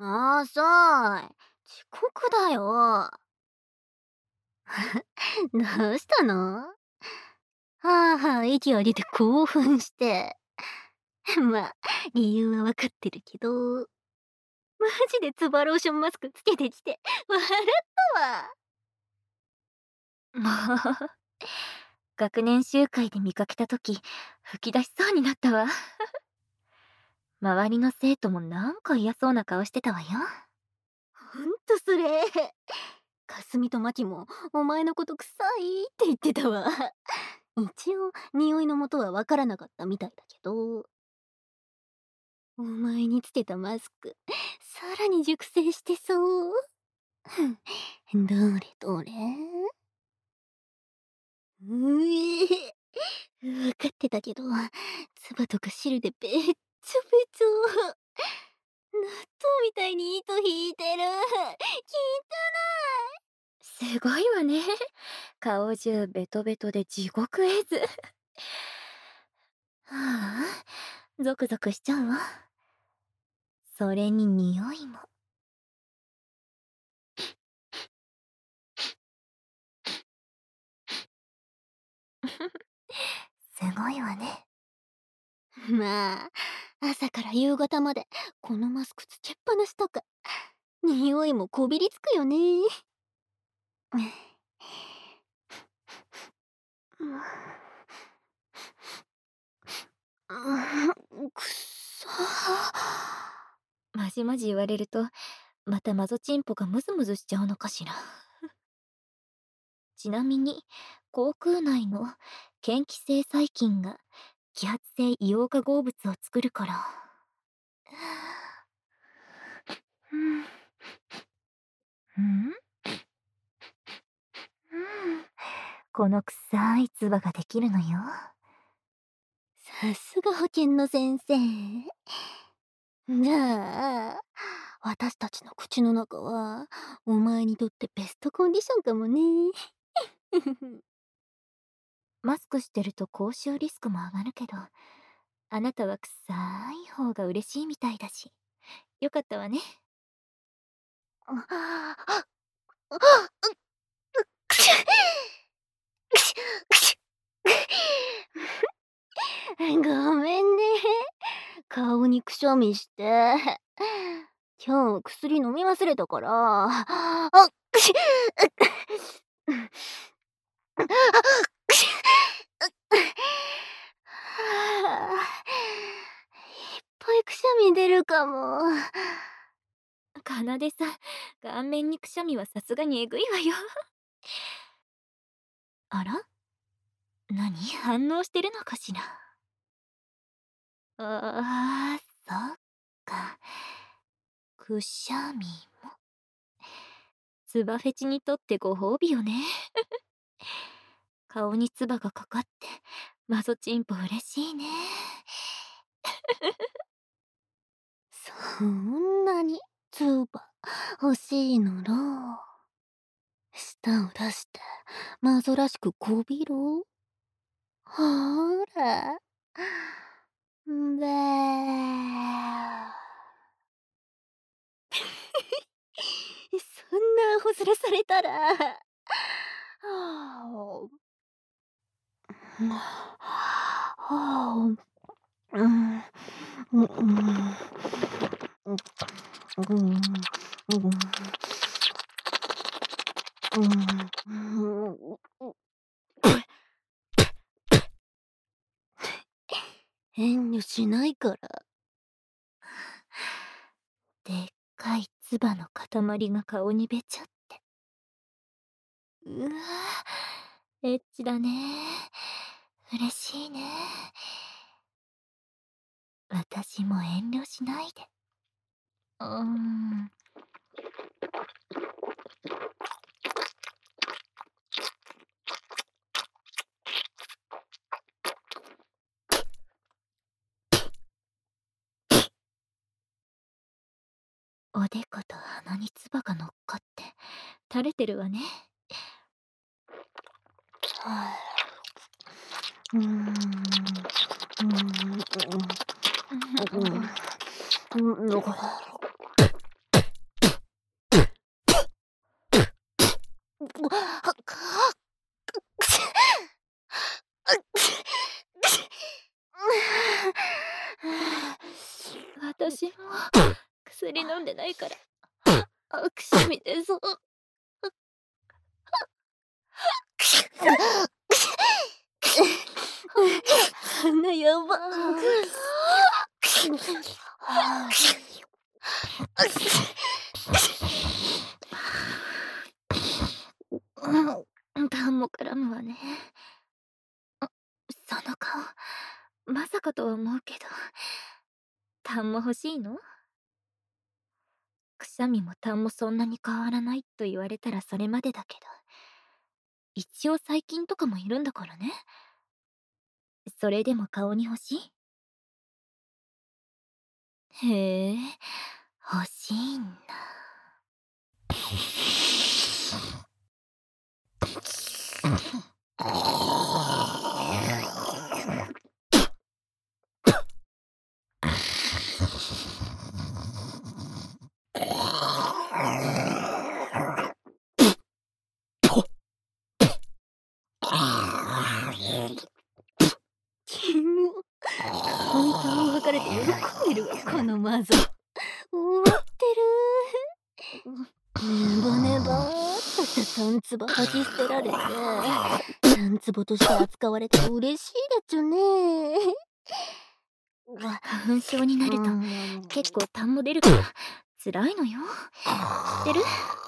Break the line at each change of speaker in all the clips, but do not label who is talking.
遅い。遅刻だよ。どうしたの？はあはあ息を上げて興奮して。まあ、理由はわかってるけど、マジでツバローションマスクつけてきて、笑ったわ。もう、学年集会で見かけたとき、吹き出しそうになったわ。周りの生徒もなんか嫌そうな顔してたわよ。ほんとそれ。かすみとまきも、お前のこと臭いって言ってたわ。一応、匂いの元はわからなかったみたいだけど。お前につけたマスク、さらに熟成してそう。どれどれ。わかってたけど、唾とか汁でべっちょべちょ。納豆みたいに糸引いてる。すごいわね。顔中ベトベトで地獄絵図。はあ、ゾクゾクしちゃうわ。それに匂いも。すごいわね。まあ、朝から夕方までこのマスクつけっぱなしとか、匂いもこびりつくよね。くっさ。まじまじ言われると、またマゾチンポがムズムズしちゃうのかしら。ちなみに、口腔内の嫌気性細菌が揮発性硫黄化合物を作るから。うん。うんこの臭い唾ができるのよ。さすが保健の先生。じゃあ、私たちの口の中は、お前にとってベストコンディションかもね。マスクしてると口臭リスクも上がるけど、あなたは臭い方が嬉しいみたいだし、よかったわね。くしゅくしゅくしゅごめんね。顔にくしゃみして。今日薬飲み忘れたから。くしゅくしゅいっぱいくしゃみ出るかも。かなでさん、顔面にくしゃみはさすがにえぐいわよ。あら何反応してるのかしら。あー、そっか。くしゃみも。つばフェチにとってご褒美よね。顔につばがかかって、マゾチンポ嬉しいね。そんなにつば欲しいのろう。舌を出して、マゾらしくこびろ。ほーら。べー。そんなアホ面されたら。はあ。はあ。うん。うん。うん。うん。うん。遠慮しないから。でっかい唾の塊が顔にべちゃって。うわエッチだね。嬉しいね。私も遠慮しないで。おでこと鼻に唾が乗っかって垂れてるわね。うーん。うーん。 私も薬飲んでないから、くしゃみ出そう。
鼻やば。
痰も絡むわね。その顔、まさかとは思うけど、痰も欲しいの？くしゃみも痰もそんなに変わらないと言われたらそれまでだけど、一応細菌とかもいるんだからね。それでも顔に欲しい？へえ、欲しいんだ。
キモ。顔に痰を吐かれて喜んでるわ、このマゾ。終わってる。ネバネバーっとしたタンツボ吐き捨てられて、タンツボとして扱われて嬉しいでちゅね。
花粉症になると結構痰も出るから辛いのよ。知ってる？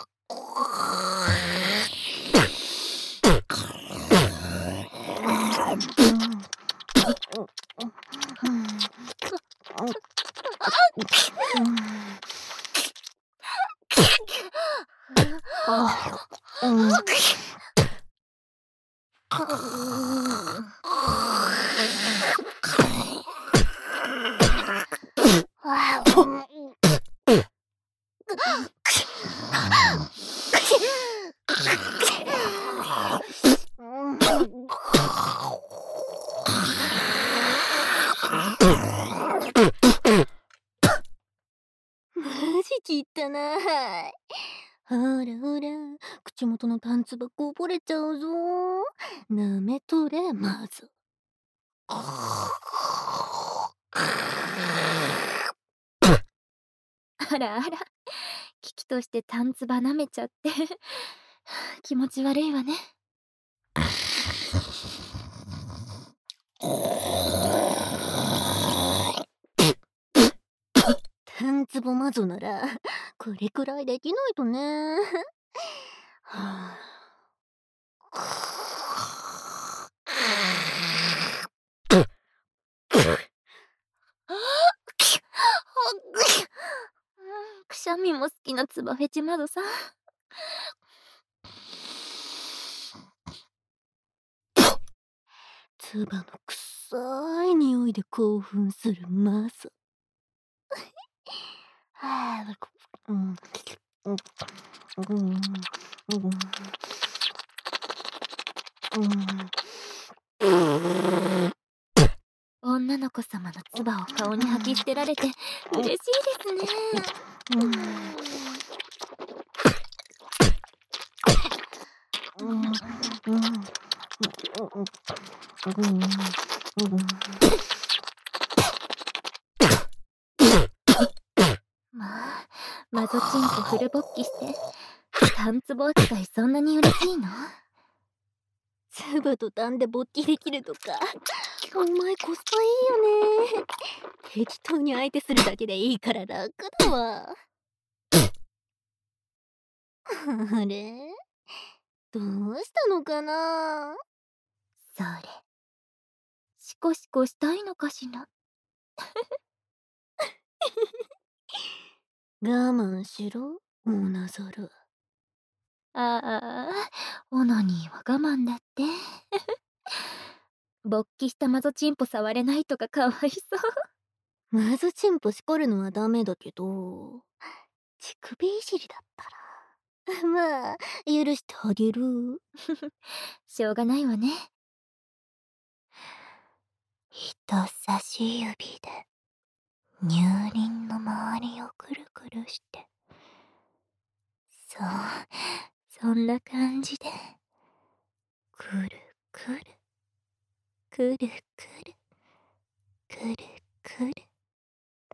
マジ汚い。ほらほら、口元のタンツバこぼれちゃうぞ。なめとれ、まず。
あらあら、危機としてタンツバ舐めちゃって気持ち悪いわね。
タンツボマゾなら、これくらいできないとね。は
くしゃみも好きなツバフェチマドさん。
ツバのくっさい匂いで興奮するマゾ。はあ、
女の子様の唾を顔に吐き捨てられて嬉しいですね。まあ、マゾチンコフル勃起してタンツボ扱いそんなに嬉しいの？
ツバとタンで勃起できるとか、お前コスパいいよね。適当に相手するだけでいいから楽だわ。あれ、どうしたのかな。
それ、シコシコしたいのかしら？
我慢しろ、オーナザル。
ああ、オナニーは我慢だって。勃起したマゾチンポ触れないとかかわいそう。
まずチンポしこるのはダメだけど、乳首いじりだったら、まあ、許してあげる。
しょうがないわね。人差し指で乳輪の周りをくるくるして、そう、そんな感じで、くるくる、くるくる、くるくる。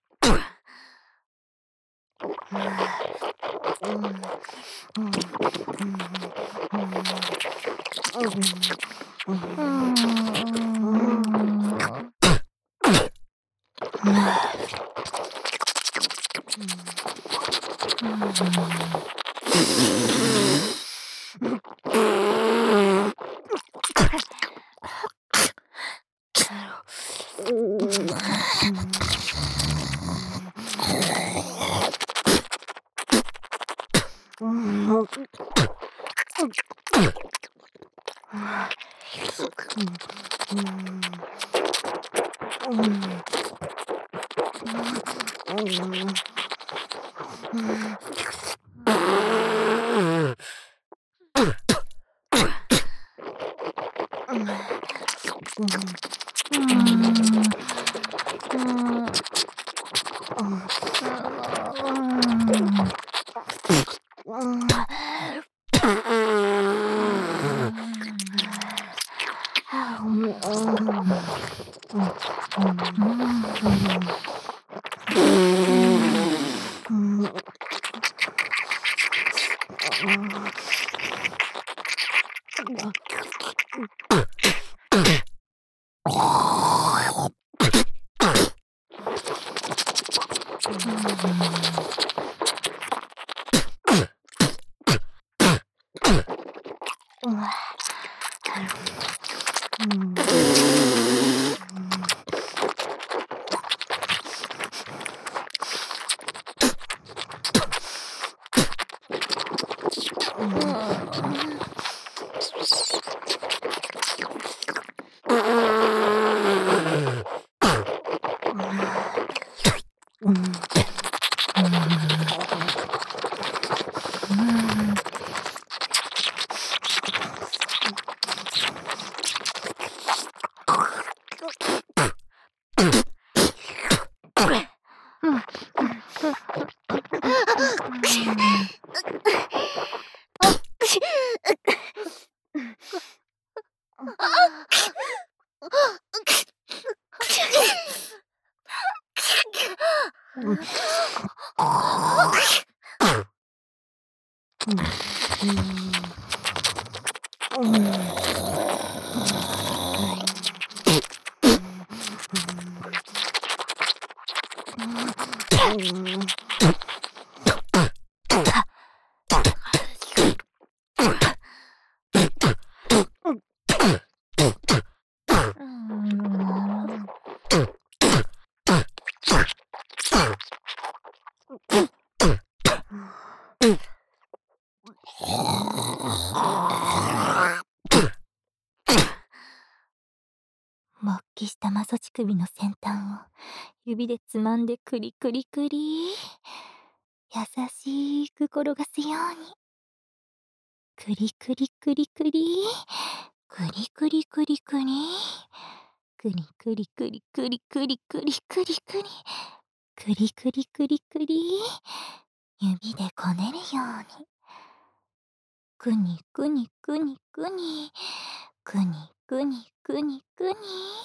勃起したマソ乳首の先端を指でつまんでクリクリクリ。優しく転がすように。クリクリクリクリ。クリクリクリクリ。クリクリクリクリクリクリクリクリ。クリクリクリクリ。指でこねるように。くにくにくにくに。くにくにくにくに。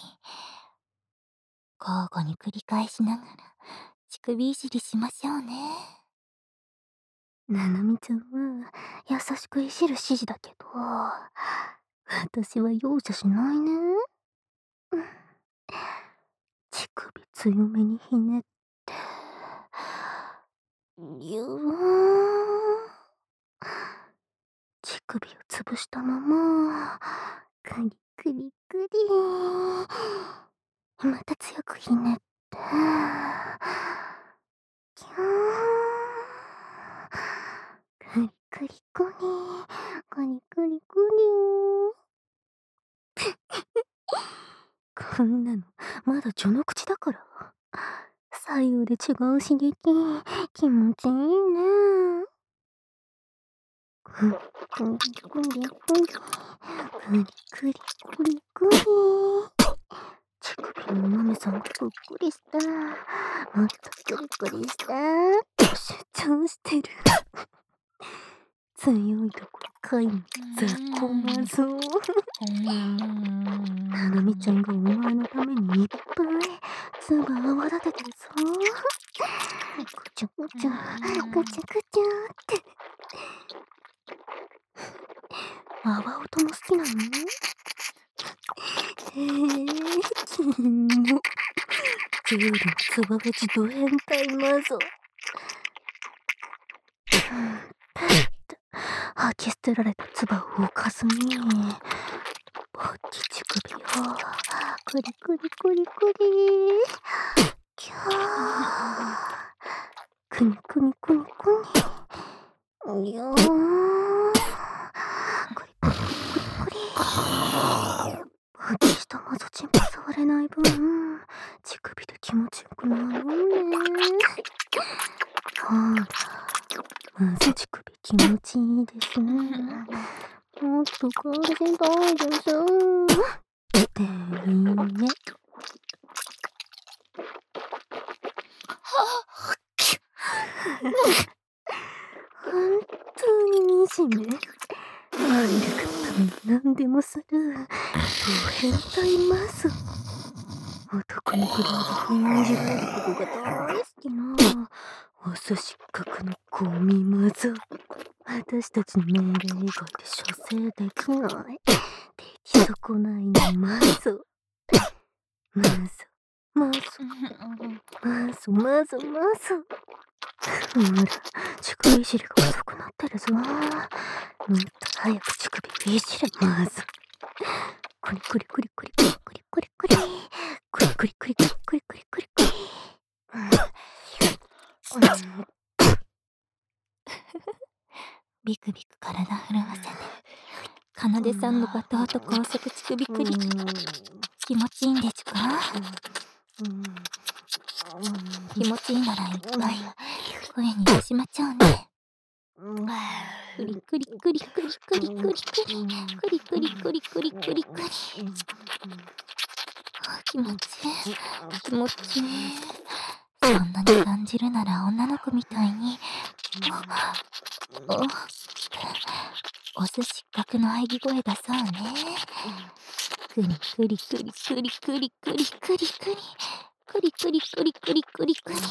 交互に繰り返しながら乳首いじりしましょうね。ななみちゃんは優しくいじる指示だけど、私は容赦しないね。乳首強めにひねって、ぎゅー。乳首を潰したまま、クリクリクリ。また強くひねって、ぎゅー。クリクリクリ、クリクリクリ。こんなのまだ序の口だから。左右で違う刺激、気持ちいいね。クリクリクリクリ、クリクリクリクリ。乳首のお豆さんがぷっくりして、もっとクリクリして、主張してる。強いとこかい雑魚マゾ。ななみちゃんがお前のためにいっぱい唾泡立ててるぞ。ぐちゃぐちゃ、ぐちゃぐちゃって。 つばは自動変態マゾ。ペッて吐き捨てられた唾を浮かずに、勃起乳首をクリクリクリクリ、キャー、クニクニクニクニ、いやー、クリクリクリクリ。勃起したマゾチンポ触れない分、乳首で気持ちよくなろうね。ほら、マゾ乳首気持ちいいですね。もっと感じたいでしょ。っていいね。本当に惨め。なんだか何でもするド変態マゾ。男に比べていじられることが大好きなお寿司角のゴミマゾ。私たちの命令以外で射精できない出来損ないのマゾ。マゾマゾマゾマゾマゾ。ほら、乳首いじりが遅くなってるぞ。もっと早く乳首いじれマゾ。クリクリクリクリクリクリクリクリクリクリクリクリクリクリクリクリ。ビクビク体震わせて、かなでさんのバターと高速乳首クリ気持ちいいんでちゅか？気持ちいいならいっぱい声に出しまっちゃうね。クリクリクリクリクリクリクリクリクリクリクリクリクリクリ。気持ちいい気持ちいい。そんなに感じるなら女の子みたいにお寿司角の喘ぎ声出そうね。クリクリクリクリクリクリクリクリクリクリクリクリクリクリ。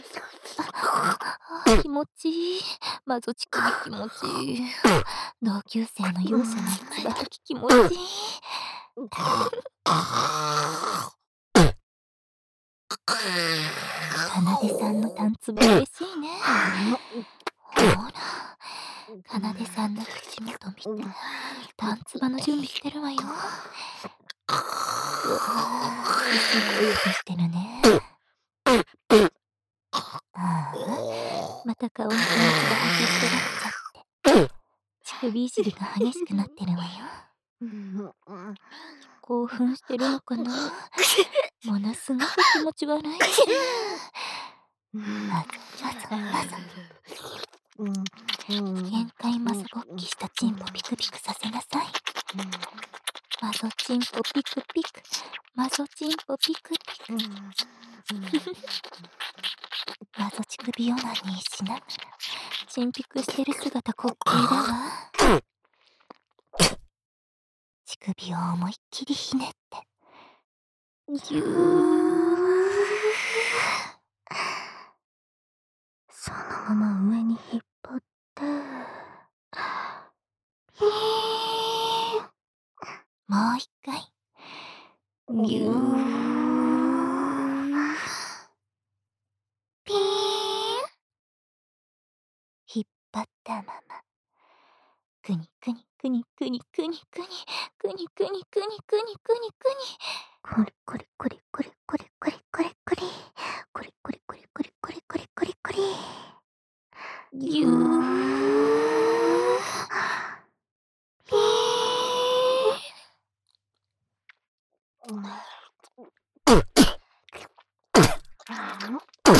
気持ちいい。マゾ乳首気持ちいい。同級生の容赦ないつば吐き気持ちいい。かなでさんのタンツボ嬉しいね。ほら、かなでさんの口元見て、タンツバの準備してるわよ。すごい音してるね。また顔にタンツバ吐き捨てられちゃって、乳首いじりが激しくなってるわよ。興奮してるのかな。ものすごく気持ち悪い。まずまず限界マゾ勃起したチンポピクピクさせなさい。マゾチンポピクピク、マゾチンポピクピク。マゾ乳首オナニーしながらチンピクしてる姿滑稽だわ。乳首を思いっきりひねってぎゅー。そのまま上に引っ張ってピーン。もう一回ぎゅーピーン。引っ張ったままくにくにくにくにくにくにくにくにくにくにくにくにくりくりくりくりくりくりくりくりくりくりくりくりくりくりくりくりぎゅーピー。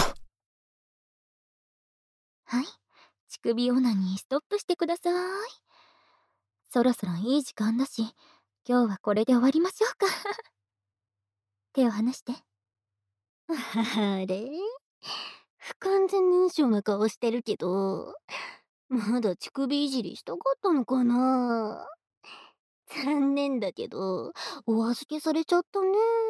はい、乳首オナニーストップしてください。そろそろいい時間だし、今日はこれで終わりましょうか。手を離して。あれ、不完全燃焼な顔してるけど、まだ乳首いじりしたかったのかな。残念だけど、お預けされちゃったね。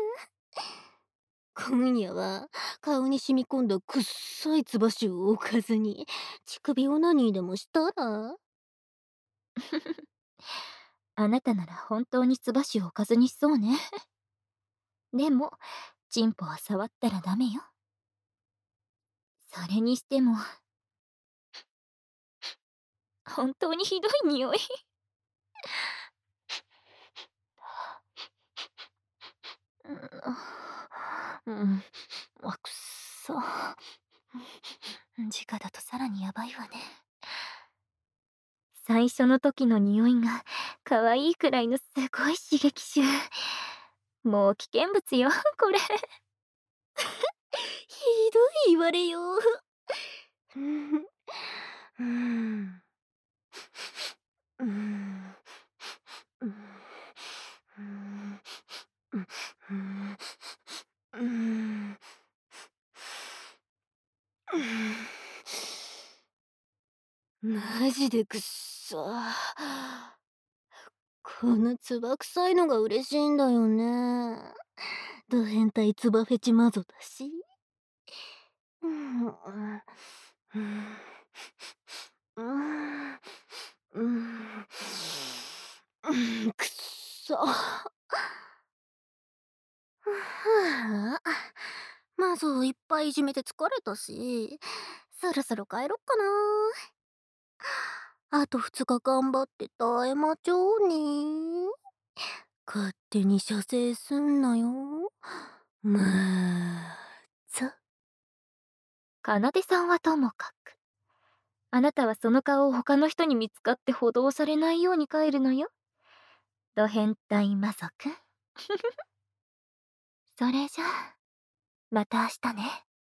今夜は顔に染み込んだくっさいつばしを置かずに乳首オナニーでもしたら。あなたなら本当につばしを置かずにしそうね。でもチンポは触ったらダメよ。
それにしても、本当にひどい匂い。うん、あ、くっそ。直だとさらにやばいわね。最初の時の匂いが可愛いくらいのすごい刺激臭。もう危険物よ、これ。
ひどい言われよう。うん。うん。うん。うん。うん。うん。マジでくっそ。このつば臭いのが嬉しいんだよね。ド変態つばフェチマゾだし。うん。うん。うん。うん。うん。くっそ。はあ、まずいっぱいいじめて疲れたし、そろそろ帰ろっかな。あと2日頑張って耐えまちょうね。勝手に射精すんなよ。まあ、
奏さんはともかく。あなたはその顔を他の人に見つかって補導されないように帰るのよ。ド変態魔族。それじゃあ、また明日ね。